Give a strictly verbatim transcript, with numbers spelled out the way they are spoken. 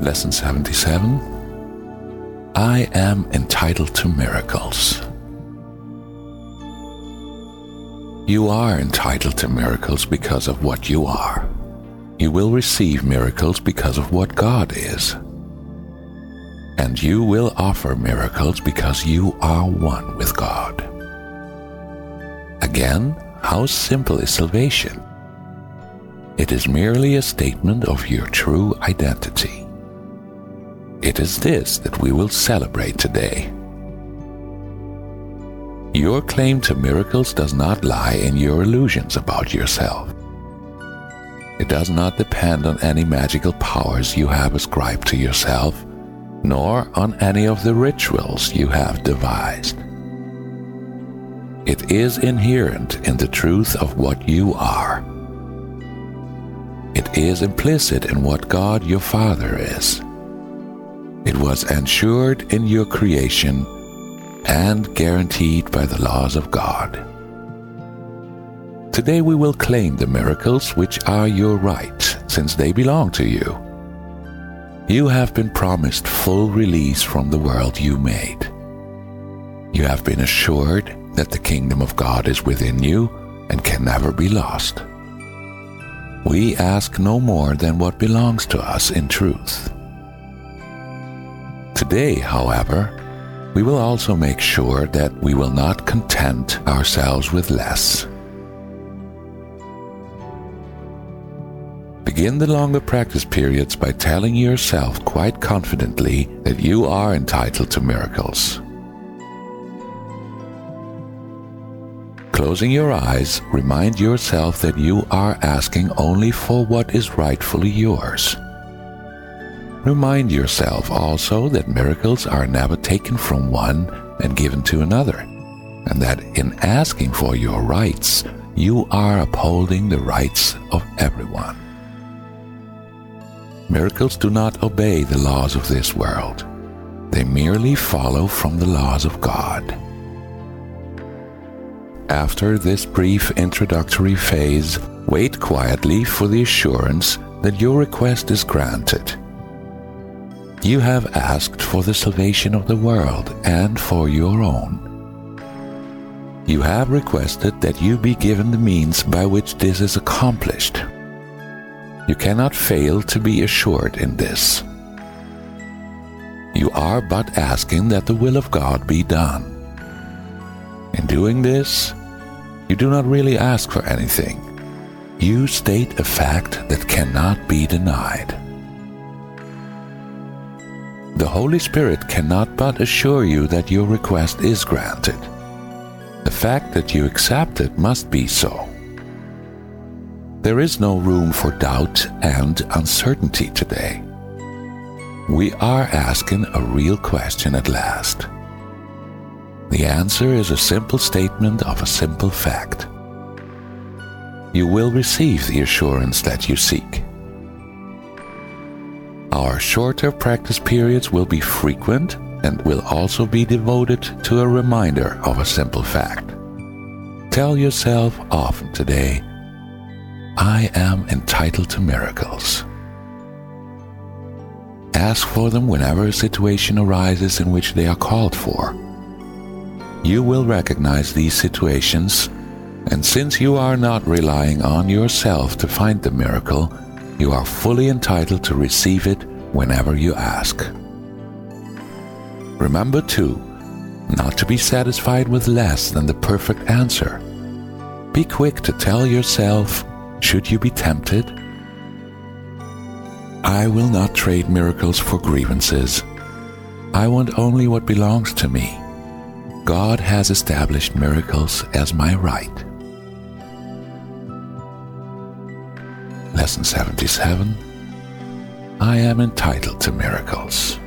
Lesson seventy-seven. I am entitled to miracles. You are entitled to miracles because of what you are. You will receive miracles because of what God is. And you will offer miracles because you are one with God. Again, how simple is salvation? It is merely a statement of your true identity. It is this that we will celebrate today. Your claim to miracles does not lie in your illusions about yourself. It does not depend on any magical powers you have ascribed to yourself, nor on any of the rituals you have devised. It is inherent in the truth of what you are. It is implicit in what God your Father is. It was ensured in your creation and guaranteed by the laws of God. Today we will claim the miracles which are your right, since they belong to you. You have been promised full release from the world you made. You have been assured that the kingdom of God is within you and can never be lost. We ask no more than what belongs to us in truth. Today, however, we will also make sure that we will not content ourselves with less. Begin the longer practice periods by telling yourself quite confidently that you are entitled to miracles. Closing your eyes, remind yourself that you are asking only for what is rightfully yours. Remind yourself also that miracles are never taken from one and given to another, and that in asking for your rights, you are upholding the rights of everyone. Miracles do not obey the laws of this world. They merely follow from the laws of God. After this brief introductory phase, wait quietly for the assurance that your request is granted. You have asked for the salvation of the world and for your own. You have requested that you be given the means by which this is accomplished. You cannot fail to be assured in this. You are but asking that the will of God be done. In doing this, you do not really ask for anything. You state a fact that cannot be denied. The Holy Spirit cannot but assure you that your request is granted. The fact that you accept it must be so. There is no room for doubt and uncertainty today. We are asking a real question at last. The answer is a simple statement of a simple fact. You will receive the assurance that you seek. Our shorter practice periods will be frequent and will also be devoted to a reminder of a simple fact. Tell yourself often today, I am entitled to miracles. Ask for them whenever a situation arises in which they are called for. You will recognize these situations, and since you are not relying on yourself to find the miracle, you are fully entitled to receive it whenever you ask. Remember, too, not to be satisfied with less than the perfect answer. Be quick to tell yourself, should you be tempted, I will not trade miracles for grievances. I want only what belongs to me. God has established miracles as my right. Lesson seventy-seven. I am entitled to miracles.